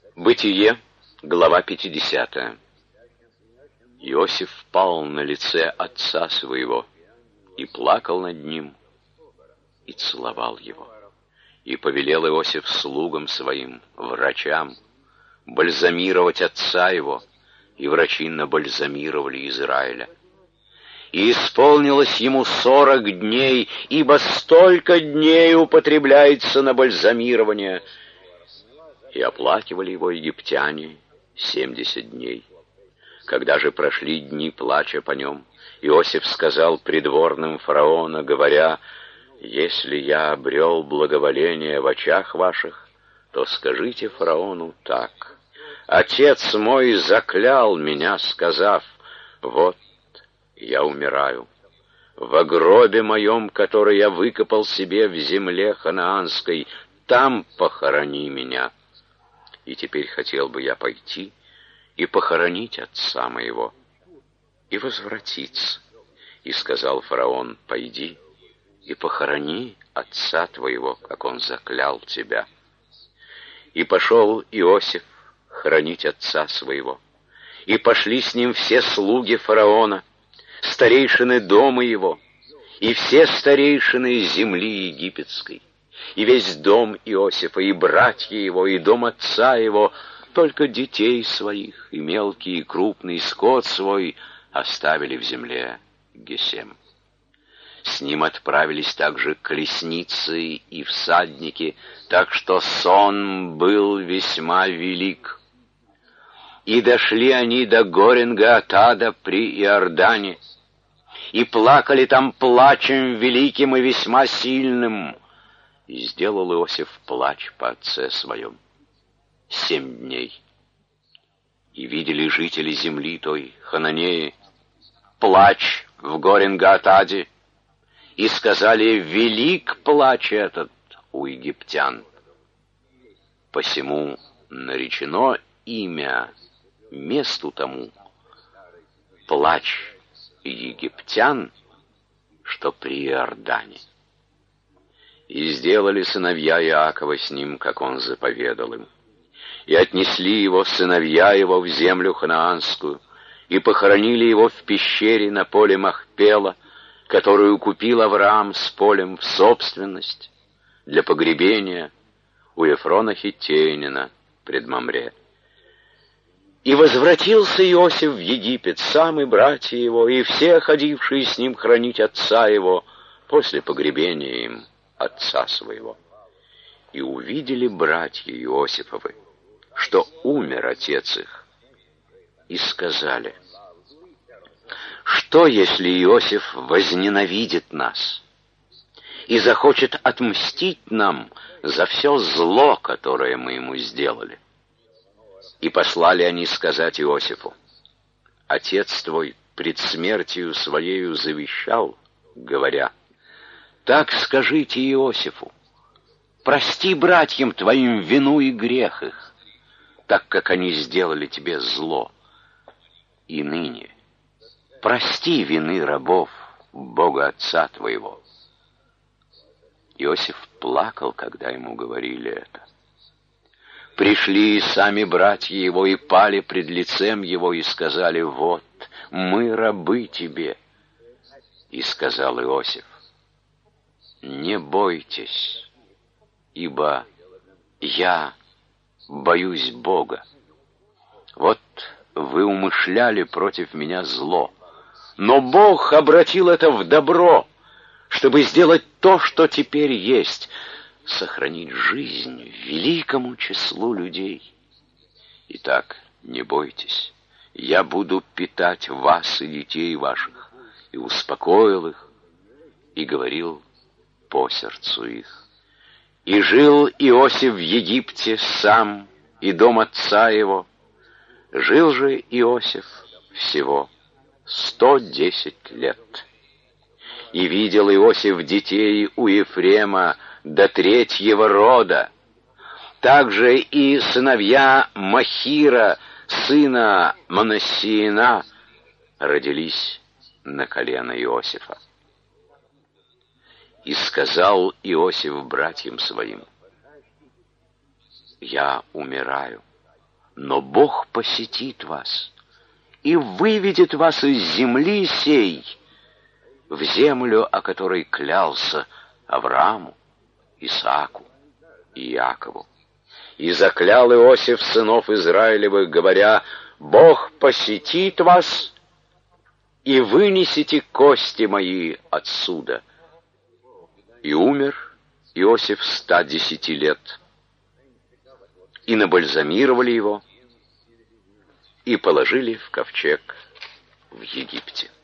Бытие, глава 50. Иосиф пал на лице отца своего и плакал над ним, и целовал его. И повелел Иосиф слугам своим, врачам, бальзамировать отца его, и врачи набальзамировали Израиля. И исполнилось ему 40 дней, ибо столько дней употребляется на бальзамирование. И оплакивали его египтяне 70 дней. Когда же прошли дни плача по нем, Иосиф сказал придворным фараона, говоря: «Если я обрел благоволение в очах ваших, то скажите фараону так: отец мой заклял меня, сказав: вот я умираю. Во гробе моем, который я выкопал себе в земле ханаанской, там похорони меня. И теперь хотел бы я пойти и похоронить отца моего, и возвратиться». И сказал фараон: «Пойди и похорони отца твоего, как он заклял тебя». И пошел Иосиф хоронить отца своего, и пошли с ним все слуги фараона, старейшины дома его, и все старейшины земли египетской, и весь дом Иосифа, и братья его, и дом отца его, только детей своих, и мелкий, и крупный скот свой оставили в земле Гесем. С ним отправились также колесницы и всадники, так что сон был весьма велик. И дошли они до Горен-Гаатада при Иордане, и плакали там плачем великим и весьма сильным. И сделал Иосиф плач по отце своем 7 дней. И видели жители земли той, хананеи, плач в Горен-Гаатаде, и сказали: велик плач этот у египтян. Посему наречено имя месту тому плач египтян, что при Иордане. И сделали сыновья Иакова с ним, как он заповедал им. И отнесли его сыновья его в землю ханаанскую, и похоронили его в пещере на поле Махпела, которую купил Авраам с полем в собственность для погребения у Ефрона Хиттеянина пред Мамре. И возвратился Иосиф в Египет, сам и братья его, и все ходившие с ним хранить отца его после погребения им отца своего. И увидели братья Иосифовы, что умер отец их, и сказали: что, если Иосиф возненавидит нас и захочет отмстить нам за все зло, которое мы ему сделали? И послали они сказать Иосифу: отец твой пред смертью своею завещал, говоря: так скажите Иосифу: прости братьям твоим вину и грех их, так как они сделали тебе зло. И ныне прости вины рабов Бога отца твоего. Иосиф плакал, когда ему говорили это. Пришли и сами братья его, и пали пред лицем его, и сказали: вот, мы рабы тебе. И сказал Иосиф: не бойтесь, ибо я боюсь Бога. Вот вы умышляли против меня зло, но Бог обратил это в добро, чтобы сделать то, что теперь есть, сохранить жизнь великому числу людей. Итак, не бойтесь, я буду питать вас и детей ваших. И успокоил их, и говорил по сердцу их. И жил Иосиф в Египте сам, и дом отца его. Жил же Иосиф всего 110 лет. И видел Иосиф детей у Ефрема до 3-го рода. Также и сыновья Махира, сына Манассиина, родились на колено Иосифа. И сказал Иосиф братьям своим: я умираю, Но Бог посетит вас и выведет вас из земли сей в землю, о которой клялся Аврааму, Исааку и Иакову. И заклял Иосиф сынов Израилевых, говоря: Бог посетит вас, и вынесете кости мои отсюда. И умер Иосиф 110 лет, и набальзамировали его, и положили в ковчег в Египте.